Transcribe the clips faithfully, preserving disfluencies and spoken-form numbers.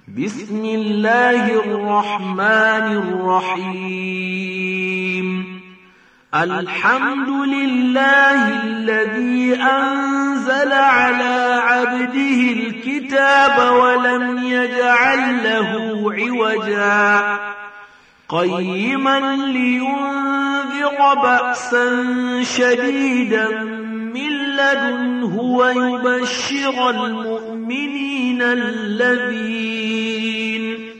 بسم الله الرحمن الرحيم. الحمد لله الذي أنزل على عبده الكتاب ولم يجعل له عوجا قيما لينذر بأسا شديدا من لدنه ويبشر المؤمنين الذين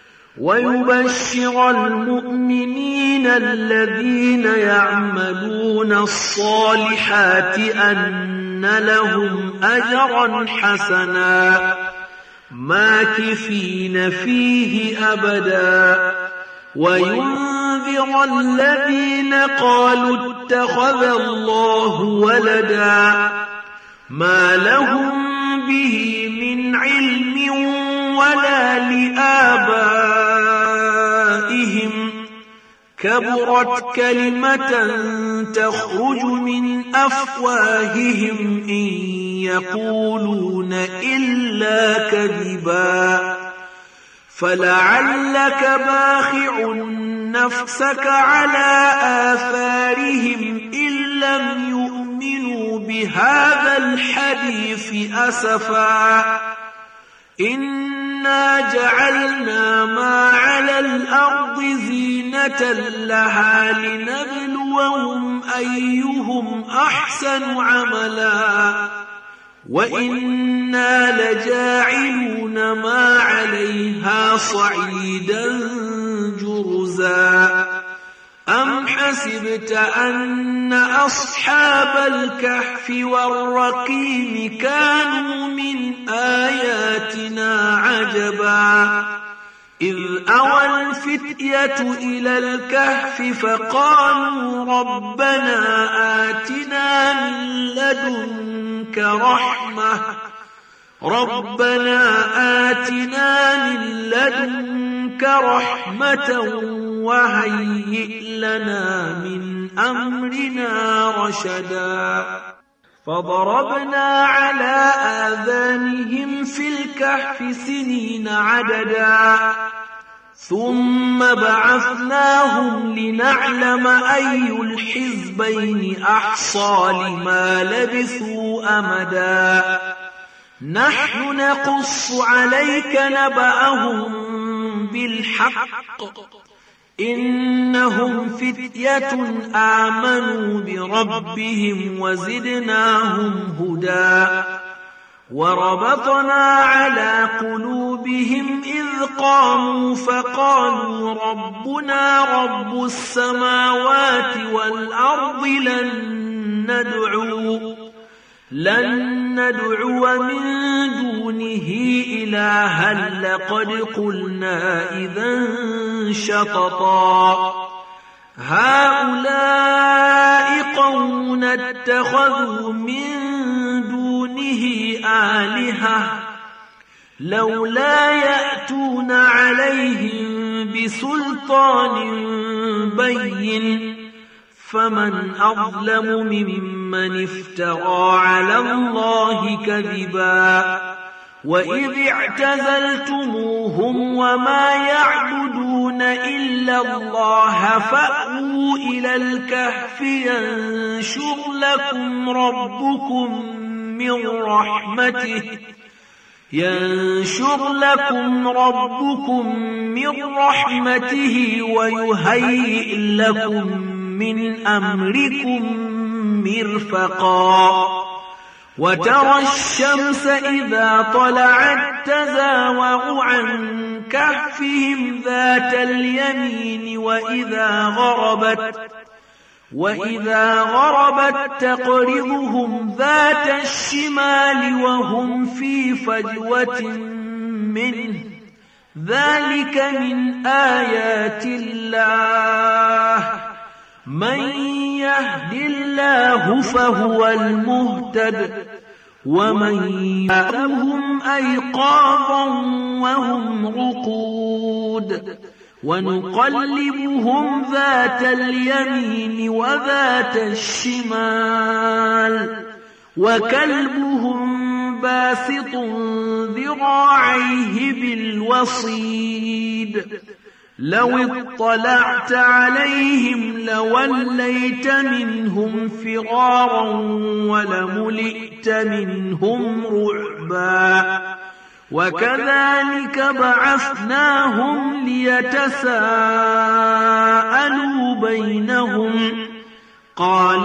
ويبشر المؤمنين الذين يعملون الصالحات أن لهم أجرا حسنا ماكثين فيه أبدا وينذر الذين قالوا اتخذ الله ولدا ما لهم به من علم ولا لآبائهم كبرت كلمة تخرج من أفواههم إن يقولون إلا كذبا فلعلك باخع نفسك على آثارهم إن لم يؤمنوا بهذا الحديث أسفا إنا جعلنا ما على الأرض زينة لها لنبلوهم أيهم أحسن عملا وإنا لجاعلون ما عليها صعيدا جرزا أم حسبت أن أصحاب الكهف والرقيم كانوا من آياتنا عجبا إذ أوى الفتية إلى الكهف فقالوا ربنا آتنا من لدنك رحمة ربنا آتنا من لدنك رحمة وهيئ لنا من أمرنا رشدا فضربنا على آذانهم في الكهف سنين عددا ثم بعثناهم لنعلم أي الحزبين أحصى لما لبثوا أمدا نحن نقص عليك نبأهم بالحق إنهم فتية آمنوا بربهم وزدناهم هدى وربطنا على قلوبهم إذ قاموا فقالوا ربنا رب السماوات والأرض لن ندعو لن ندعو من دونه إلها لقد قلنا إذا شططا هؤلاء قوم اتخذوا من دونه آلهة لولا يأتون عليهم بسلطان بين فمن أظلم ممن افترى على الله كذبا وإذ اعتزلتموهم وما يعبدون إلا الله فأووا إلى الكهف ينشر لكم ربكم من رحمته ينشر لكم ربكم من رحمته ويهيئ لكم من أمركم مرفقا وترى الشمس إذا طلعت تزاور عن كهفهم ذات اليمين وإذا غربت وإذا غربت تقرضهم ذات الشمال وهم في فجوة منه ذلك من آيات الله من يهد الله فهو المهتد ومن يرهم أيقاظا وهم رقود ونقلبهم ذات اليمين وذات الشمال وكلبهم باسط ذراعيه بالوصف بالوصيد لو اطلعت عليهم لوليت منهم فرارا ولملئت منهم رعبا وكذلك بعثناهم ليتساءلوا بينهم قال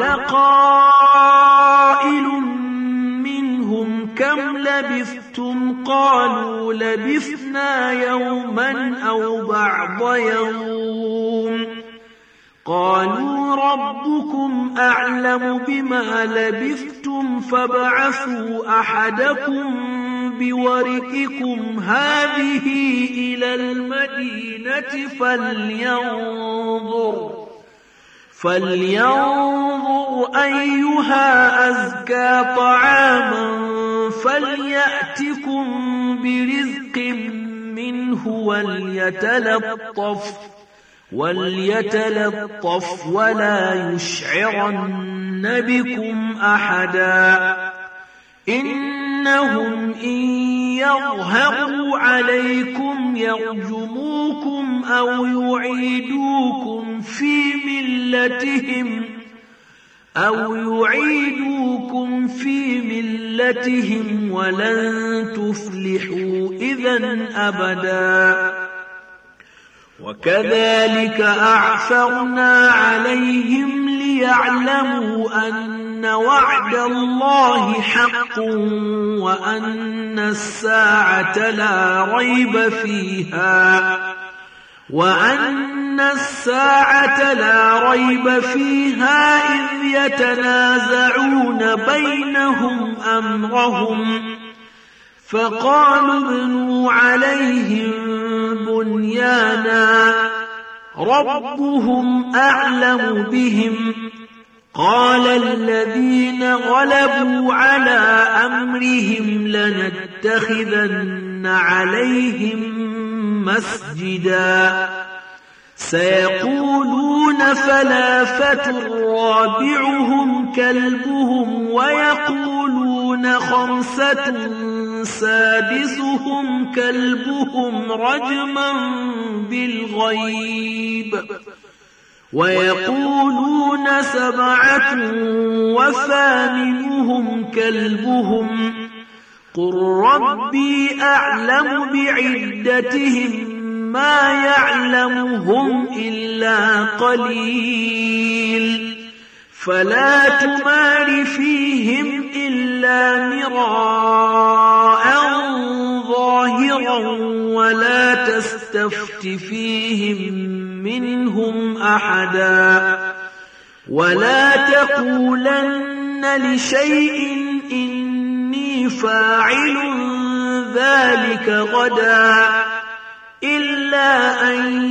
قائل منهم كم لبثتم قالوا لبثنا يوما أو بعض يوم قالوا ربكم أعلم بما لبثتم فابعثوا أحدكم بورقكم هذه إلى المدينة فلينظر فلينظر أيها أزكى طعاما فليأتكم برزق منه وليتلطف وليتلطف ولا يشعرن بكم أحدا إنهم إن يظهروا عليكم يرجموكم أو يعيدوكم في ملتهم أو يعيدوكم في ملتهم ولن تفلحوا إذن أبدا وكذلك أعثرنا عليهم ليعلموا أن وعد الله حق وأن الساعة لا ريب فيها وأن الساعة لا ريب فيها إذ يتنازعون بينهم أمرهم فقالوا ابنوا عليهم بنيانا ربهم أعلم بهم قال الذين غلبوا على أمرهم لنتخذن عليهم مسجدا سيقولون ثلاثة رابعهم كلبهم ويقولون خمسة سادسهم كلبهم رجما بالغيب ويقولون سبعة وثامنهم كلبهم قل ربي أعلم بعدتهم ما يعلمهم إلا قليل فلا تمار فيهم إلا مراء ظاهرا ولا تستفت فيهم منهم أحدا ولا تقولن لشيء إني فاعل ذلك غدا إلا أن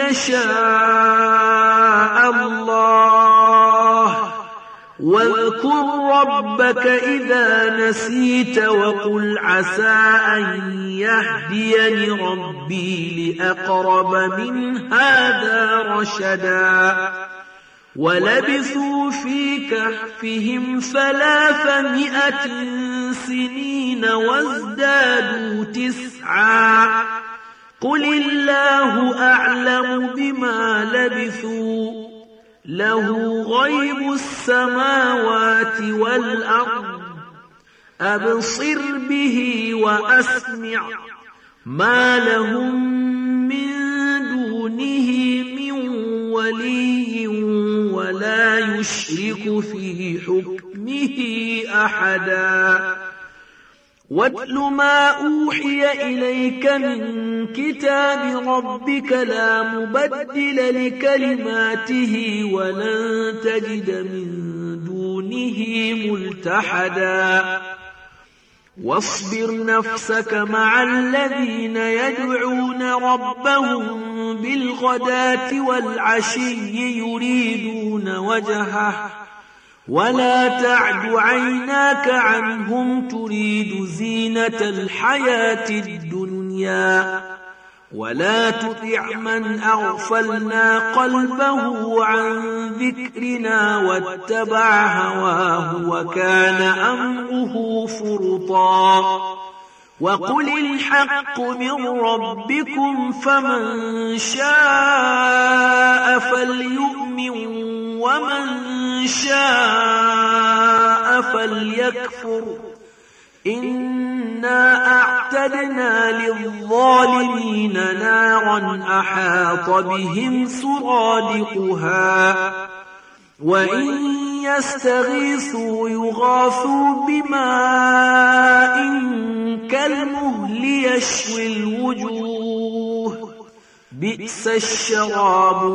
يشاء الله واذكر ربك إذا نسيت وقل عسى أن يهديني ربي لأقرب من هذا رشدا ولبثوا في كهفهم ثلاثمائة سنين وازدادوا تسعا قل الله أعلم بما لبثوا له غيب السماوات والأرض أبصر به وأسمع ما لهم من دونه من ولي ولا يشرك في حكمه أحدا واتل ما أوحي إليك من كتاب ربك لا مبدل لكلماته ولن تجد من دونه ملتحدا واصبر نفسك مع الذين يدعون ربهم بالغداة والعشي يريدون وجهه ولا تعد عيناك عنهم تريد زينة الحياة الدنيا ولا تطع من أغفلنا قلبه عن ذكرنا واتبع هواه وكان أمره فرطا وقل الحق من ربكم فمن شاء فليؤمن ومن شاء فليكفر إنا أعتدنا للظالمين نارا أحاط بهم سرادقها وإن يستغيثوا يغاثوا بماء كالمهل يشوي الوجوه بئس الشراب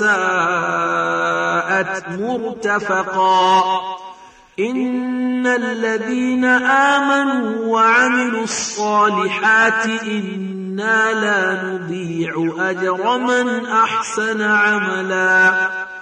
وساءت مرتفقا إن الذين آمنوا وعملوا الصالحات إنا لا نضيع أجر من أحسن عملا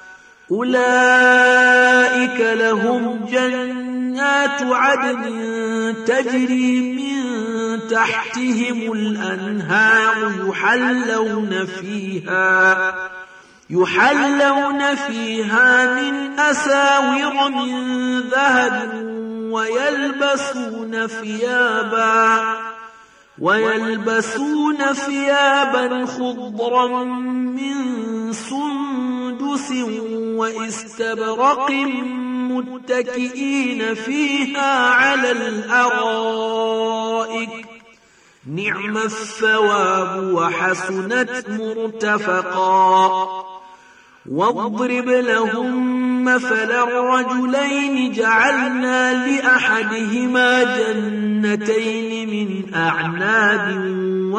أولئك لهم جنات عدن تجري من تحتهم الأنهار يحلون فيها يحلون فيها من أساور من ذهب ويلبسون ثيابا ويلبسون ثيابا خضرا من سندس واستبرق متكئين فيها على الأرائك نعم الثواب وحسنت مرتفقا واضرب لهم مثلا الرجلين جعلنا لأحدهما جنتين من أعناب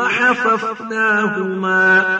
وحففناهما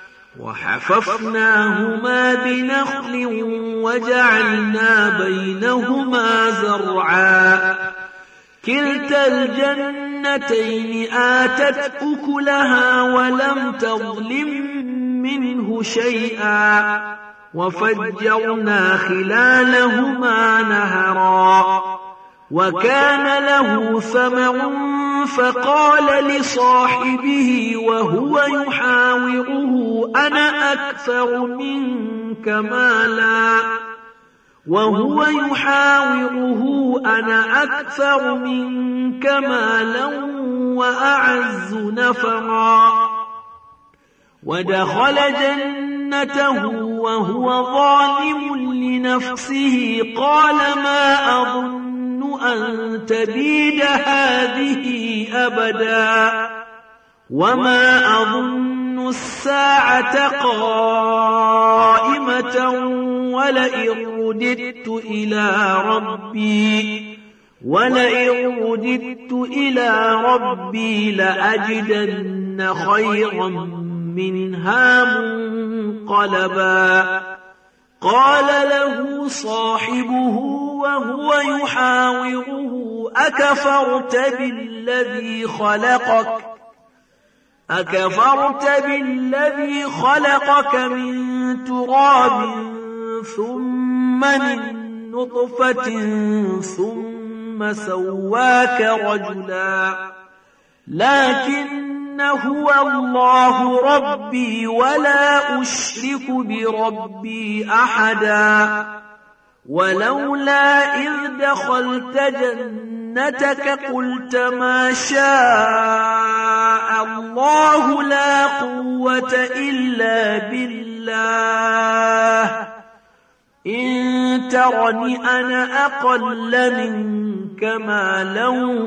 وحففناهما بنخل وجعلنا بينهما زرعا كلتا الجنتين آتت أكلها ولم تظلم منه شيئا وفجرنا خلالهما نهرا وكان له ثمر فقال لصاحبه وهو يحاوره أنا أكثر منك مالا وهو يحاوره أنا أكثر منك مالا وأعز نفرا ودخل جنته وهو ظالم لنفسه قال ما أظن أن تبيد هذه أبدا وما أظن الساعة قائمة ولئن رددت إلى ربي ولئن رددت إلى ربي لأجدن خيرا منها منقلبا قال له صاحبه وهو يحاوره أكفرت بالذي خلقك أكفرت بالذي خلقك من تراب ثم من نطفة ثم سواك رجلا لكن هو الله ربي ولا أشرك بربي أحدا ولولا إذ دخلت جنتك قلت ما شاء الله لا قوة إلا بالله إن ترني أنا أقل منك مالا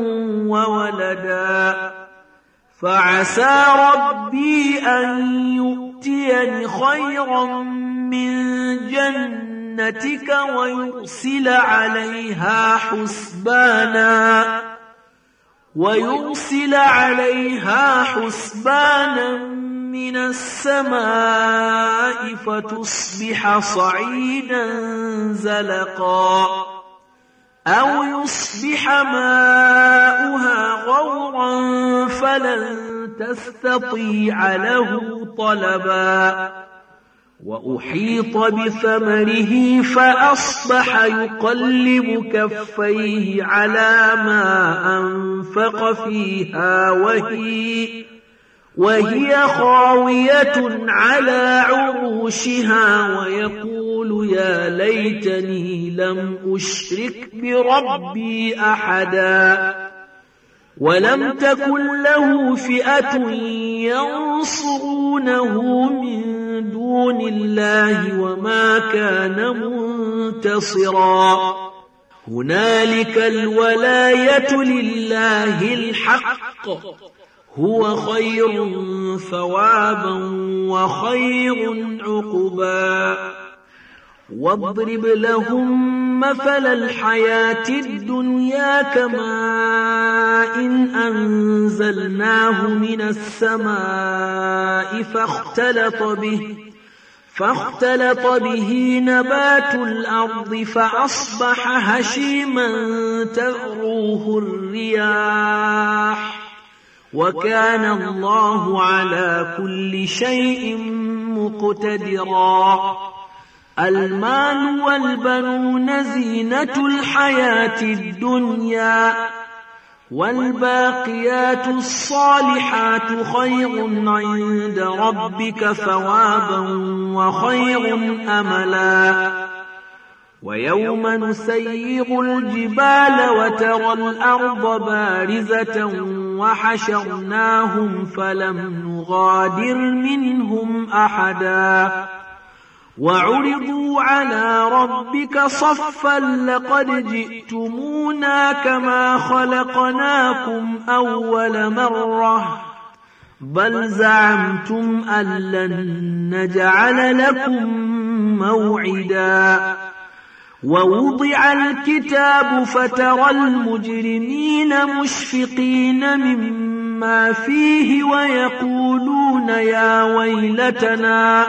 وولدا فعسى ربي أن يؤتيني خيرا من جنتك ويرسل عليها حسبانا ويرسل عليها حسبانا من السماء فتصبح صعيدا زلقا أو يصبح ماؤها غورا فلن تستطيع له طلبا وأحيط بثمره فأصبح يقلب كفيه على ما أنفق فيها وهي وهي خاوية على عروشها ويقول يا ليتني لم أشرك بربي أحدا ولم تكن له فئة ينصرونه من دون الله وما كان منتصرا هنالك الولاية لله الحق هو خير ثوابا وخير عقبا واضرب لهم مثل الحياة الدنيا كماء إن أنزلناه من السماء فاختلط به فاختلط به نبات الأرض فأصبح هشيما تذروه الرياح وكان الله على كل شيء مقتدرا المال والبنون زينة الحياة الدنيا والباقيات الصالحات خير عند ربك ثوابا وخير أملا ويوم نسير الجبال وترى الأرض بارزة وحشرناهم فلم نغادر منهم أحدا وعرضوا على ربك صفا لقد جئتمونا كما خلقناكم أول مرة بل زعمتم أن لن نجعل لكم موعدا ووضع الكتاب فترى المجرمين مشفقين مما فيه ويقولون يا ويلتنا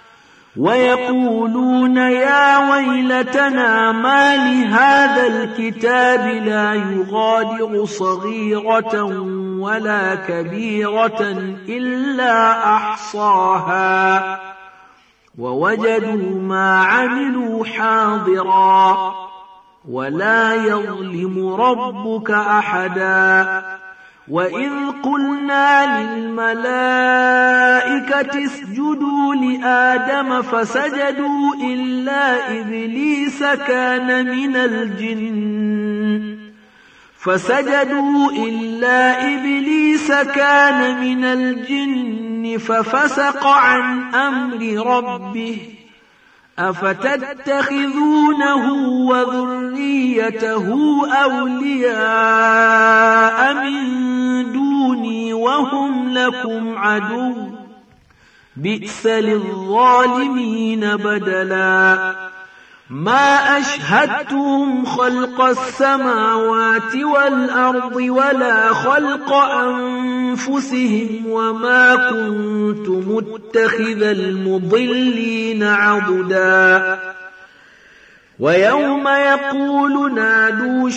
ويقولون يا ويلتنا ما لهذا الكتاب لا يغادر صغيرة ولا كبيرة إلا أحصاها ووجدوا ما عملوا حاضرا ولا يظلم ربك أحدا وإذ قلنا للملائكة اسجدوا لآدم فسجدوا إلا إبليس كان من الجن فسجدوا إلا إبليس كان من الجن ففسق عن أمر ربه أفتتخذونه وذريته أولياء من دوني وهم لكم عدو بئس للظالمين بدلا ما أشهدتهم خلق السماوات والأرض ولا خلق أنفسهم وما كنت متخذ المضلين عضدا ويوم يقول نادوا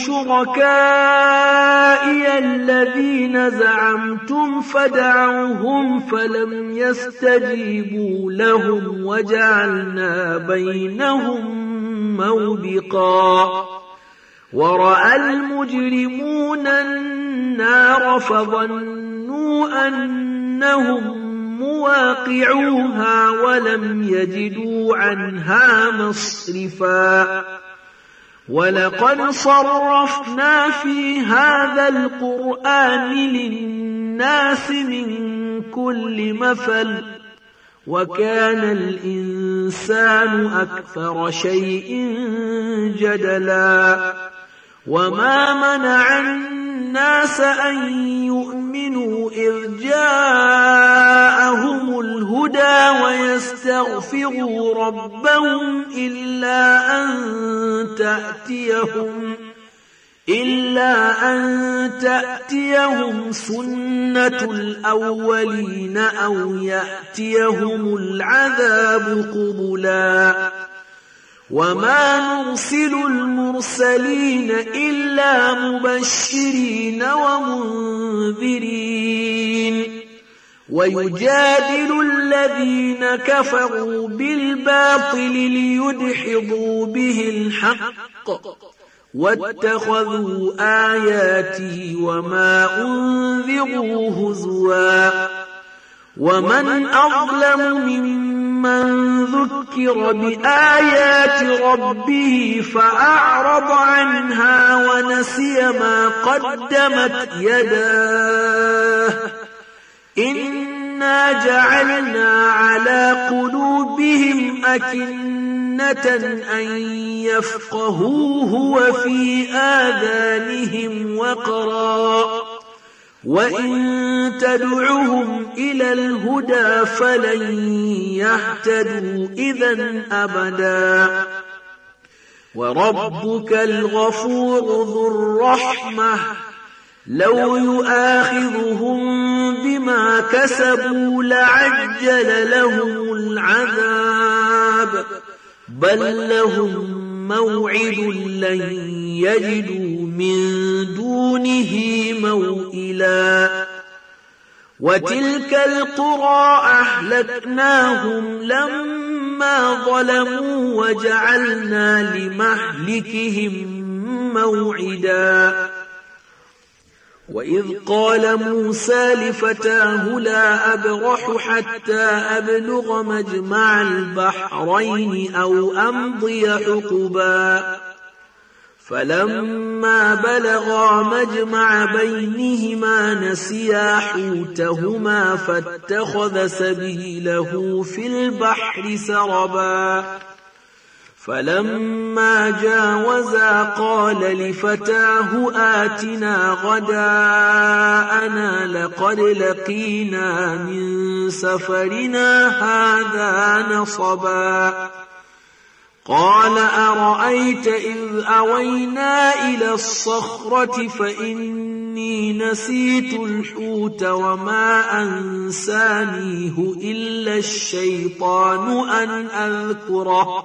شركائي الذين زعمتم فدعوهم فلم يستجيبوا لهم وجعلنا بينهم موبقا ورأى المجرمون النار فظنوا أنهم مواقعوها ولم يجدوا عنها مصرفا ولقد صرفنا في هذا القرآن للناس من كل مثل وكان الإنسان أكثر شيء جدلا وما منع الناس أن يؤمنوا إذ جاءهم الهدى ويستغفروا ربهم إلا أن تأتيهم إلا أن تأتيهم سنة الأولين أو يأتيهم العذاب قبلا وما نرسل المرسلين إلا مبشرين ومنذرين ويجادل الذين كفروا بالباطل ليدحضوا به الحق واتخذوا آياتي وما أنذروا هزوا ومن أظلم ممن من ذكر بآيات ربه فأعرض عنها ونسي ما قدمت يداه إنا جعلنا على قلوبهم أكنة أن يفقهوه وفي آذانهم وقرا وإن تدعهم إلى الهدى فلن يهتدوا إذا أبدا وربك الغفور ذو الرحمة لو يؤاخذهم بما كسبوا لعجل لهم العذاب بل لهم موعد لن يجدوا من دونه موئلا وتلك القرى أهلكناهم لما ظلموا وجعلنا لمهلكهم موعدا وإذ قال موسى لفتاه لا أبرح حتى أبلغ مجمع البحرين أو أمضي حقبا فلما بلغا مجمع بينهما نسيا حوتهما فاتخذ سبيله في البحر سربا فلما جاوزا قال لفتاه آتنا غداءنا لقد لقينا من سفرنا هذا نصبا قال أرأيت إذ أوينا إلى الصخرة فإني نسيت الحوت وما أنسانيه إلا الشيطان أن أذكره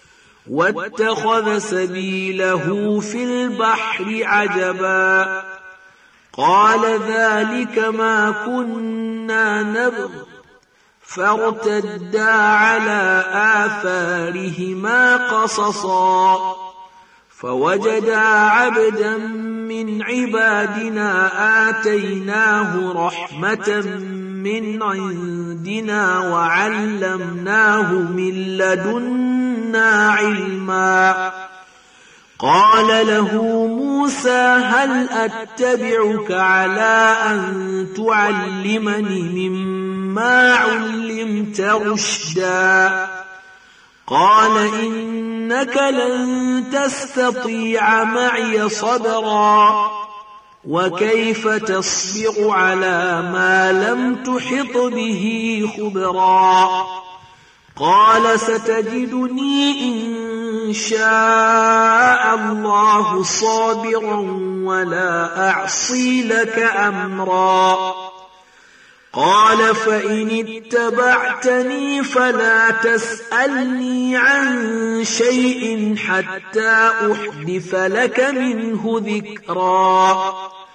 واتخذ سبيله في البحر عجبا قال ذلك ما كنا نبغ فارتدا على آثارهما قصصا فوجدا عبدا من عبادنا آتيناه رحمة من عندنا وعلمناه من لدنا علما قال له موسى هل أتبعك على أن تعلمني مما علمت رشدا قال إنك لن تستطيع معي صبرا وكيف تصبر على ما لم تحط به خبرا قال ستجدني إن شاء الله صابرا ولا أعصي لك أمرا قال فإن اتبعتني فلا تسألني عن شيء حتى أحدث لك منه ذكرا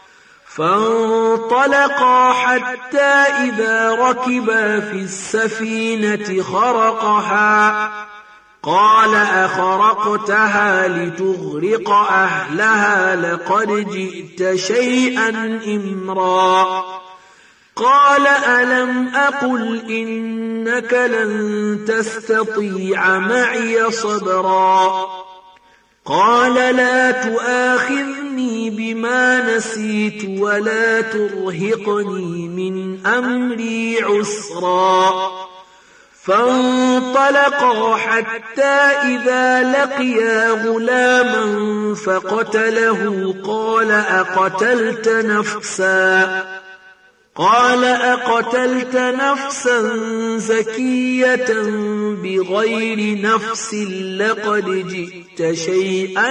فانطلقا حتى إذا ركبا في السفينة خرقها قال أخرقتها لتغرق أهلها لقد جئت شيئا إمرا قال ألم أقل إنك لن تستطيع معي صبرا قال لا تؤاخذني بما نسيت ولا ترهقني من أمري عسرا فانطلقا حتى إذا لقيا غلاما فقتله قال أقتلت نفسا قال أقتلت نفسا زكية بغير نفس لقد جئت شيئا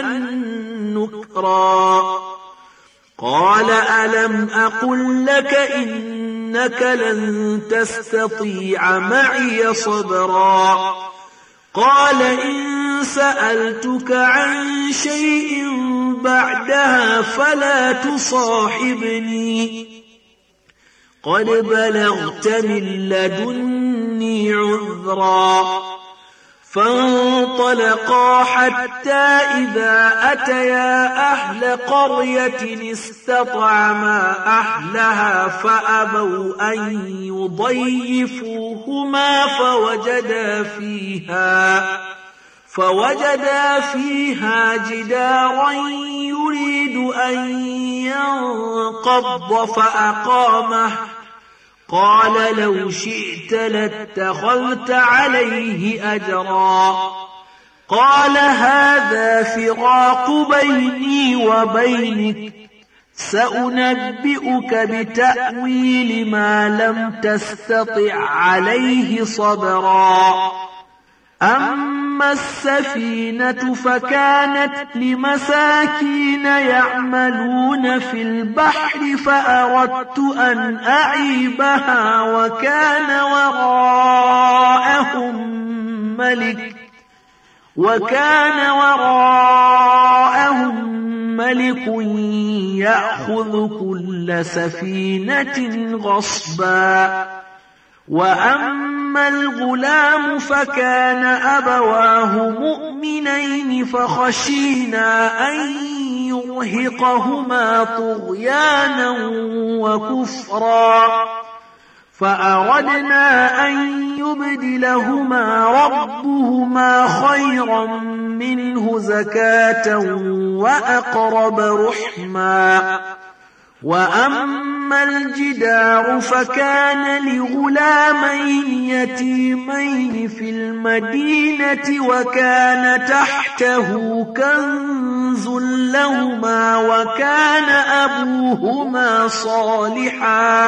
نكرا قال ألم أقل لك إنك لن تستطيع معي صبرا قال إن سألتك عن شيء بعدها فلا تصاحبني قد بلغت من لدني عذرا فانطلقا حتى إذا أتيا أهل قرية استطعما أهلها فأبوا أن يضيفوهما يدخلهما فوجدا فيها فوجدا فيها جدارا يريد أن ينقض فأقامه قال لو شئت لاتخذت عليه أجرا قال هذا فراق بيني وبينك سأنبئك بتأويل ما لم تستطع عليه صبرا أما السفينة فكانت لمساكين يعملون في البحر فأردت أن أعيبها وكان وراءهم ملك وكان وراءهم ملك يأخذ كل سفينة غصبا وأما الغلام فكان أبواه مؤمنين فخشينا أن يرهقهما طغيانا وكفرا فأردنا أن يبدلهما ربهما خيرا منه زكاة وأقرب رحما وأما الجدار فكان لغلامين يتيمين في المدينة وكان تحته كنز لهما وكان أبوهما صالحا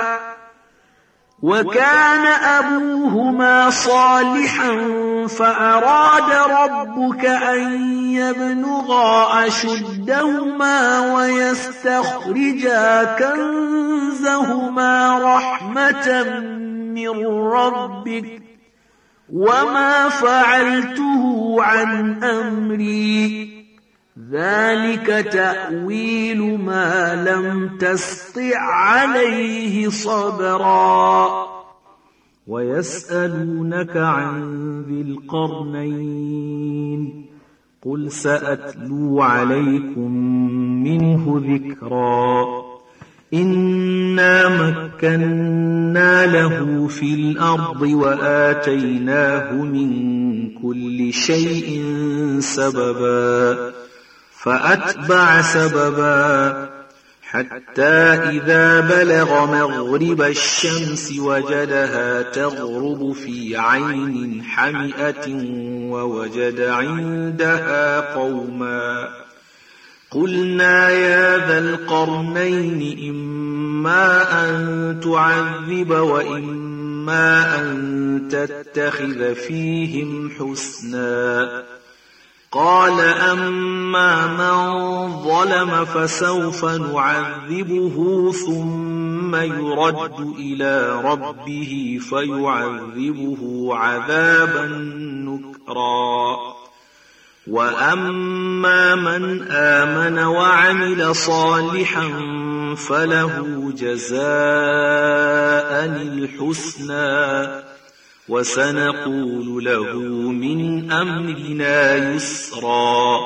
وكان أبوهما صالحا فأراد ربك أن يبلغا أشدهما ويستخرجا كنزهما رحمة من ربك وما فعلته عن أمري ذلك تأويل ما لم تستطع عليه صبرا ويسألونك عن ذي القرنين قل سأتلو عليكم منه ذكرا إنا مكنا له في الأرض وآتيناه من كل شيء سببا فأتبع سببا حتى إذا بلغ مغرب الشمس وجدها تغرب في عين حمئة ووجد عندها قوما قلنا يا ذا القرنين إما أن تعذب وإما أن تتخذ فيهم حسنا قال أما من ظلم فسوف نعذبه ثم يرد إلى ربه فيعذبه عذابا نكرا وأما من آمن وعمل صالحا فله جزاء الحسنى وسنقول له من أمرنا يسرا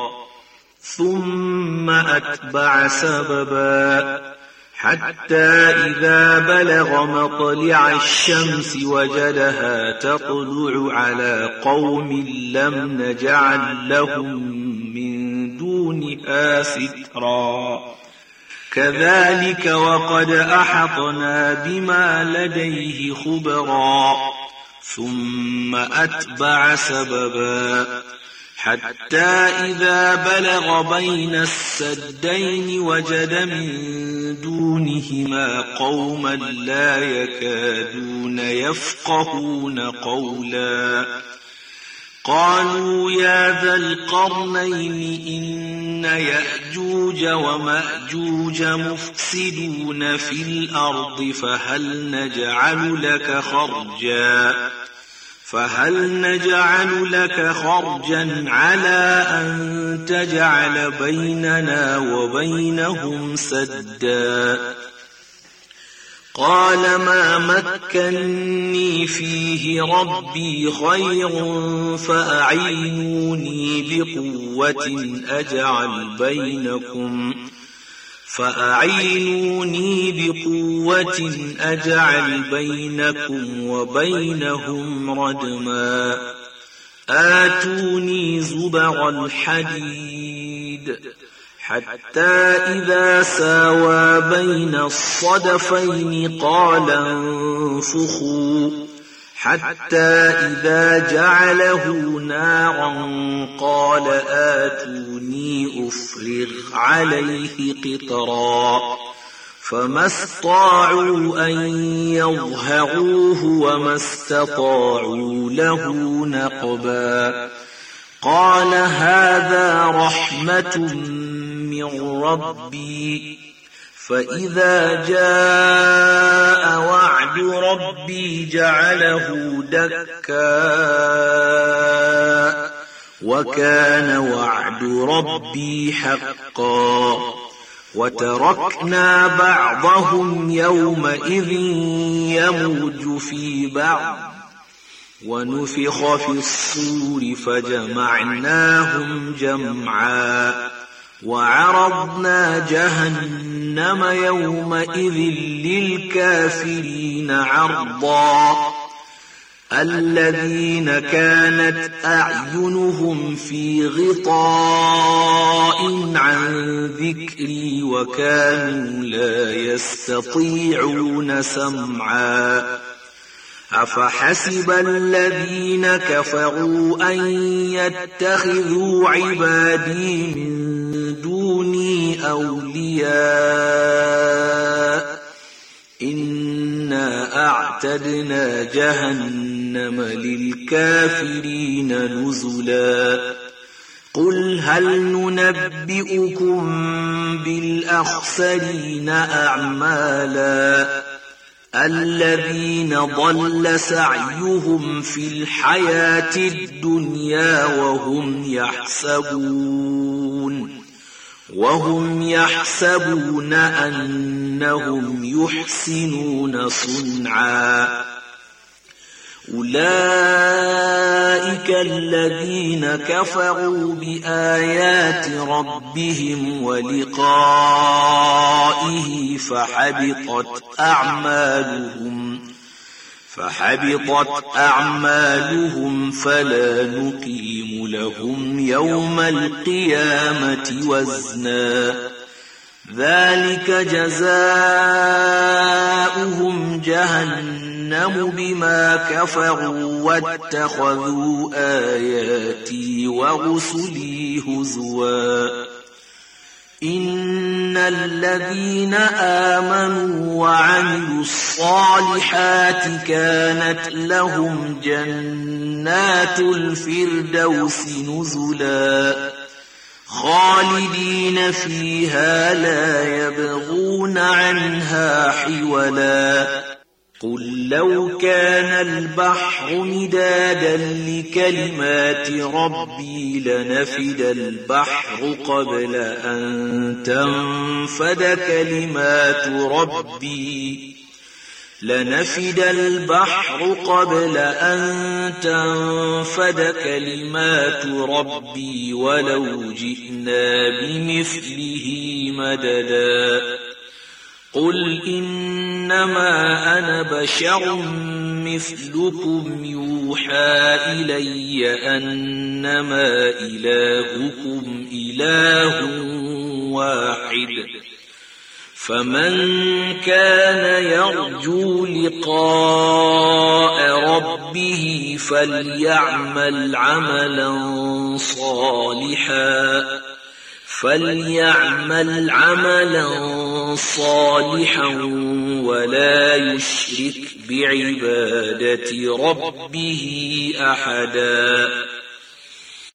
ثم أتبع سببا حتى إذا بلغ مطلع الشمس وجدها تطلع على قوم لم نجعل لهم من دونها سترا كذلك وقد أحطنا بما لديه خبرا ثم أتبع سببا حتى إذا بلغ بين السدين وجد من دونهما قوما لا يكادون يفقهون قولا قالوا يا ذا القرنين إن يأجوج ومأجوج مفسدون في الأرض فهل نجعل لك خرجا فهل نجعل لك خرجا على أن تجعل بيننا وبينهم سدا قال ما مكنني فيه ربي خير فأعينوني بقوة أجعل بينكم فأعينوني بقوة أجعل بينكم وبينهم ردما آتوني زبر الحديد حتى إذا ساوى بين الصدفين قال انفخوا حتى إذا جعله نارا قال آتوني أفرغ عليه قطرا فما استطاعوا أن يظهروه وما استطاعوا له نقبا قال هذا رحمة من ربي فإذا جاء وعد ربي جعله دكا وكان وعد ربي حقا وتركنا بعضهم يومئذ يموج في بعض ونفخ في الصور فجمعناهم جمعا وعرضنا جهنم يومئذ للكافرين عرضا الذين كانت أعينهم في غطاء عن ذكري وكانوا لا يستطيعون سمعا أفحسب الذين كفروا أن يتخذوا عبادي من دوني أولياء إنا أعتدنا جهنم للكافرين نزلا قل هل ننبئكم بالأخسرين أعمالا الذين ضل سعيهم في الحياة الدنيا وهم يحسبون وهم يحسبون أنهم يحسنون صنعا أولئك الذين كفروا بآيات ربهم ولقائه فحبطت أعمالهم فحبطت أعمالهم فلا نقيم لهم يوم القيامة وزنا ذلك جزاؤهم جهنم بما كفروا واتخذوا آياتي ورسلي هزوا إن الذين آمنوا وعملوا الصالحات كانت لهم جنات الفردوس نزلا خالدين فيها لا يبغون عنها حولا قل لو كان البحر مدادا لكلمات ربي لنفد البحر قبل أن تنفد كلمات ربي لنفد البحر قبل أن تنفد كلمات ربي ولو جئنا بمثله مددا قل إنما أنا بشر مثلكم يوحى إلي أنما إلهكم إله واحد فمن كان يرجو لقاء ربه فليعمل عملا صالحا فليعمل عملا صالحا ولا يشرك بعبادة ربه أحدا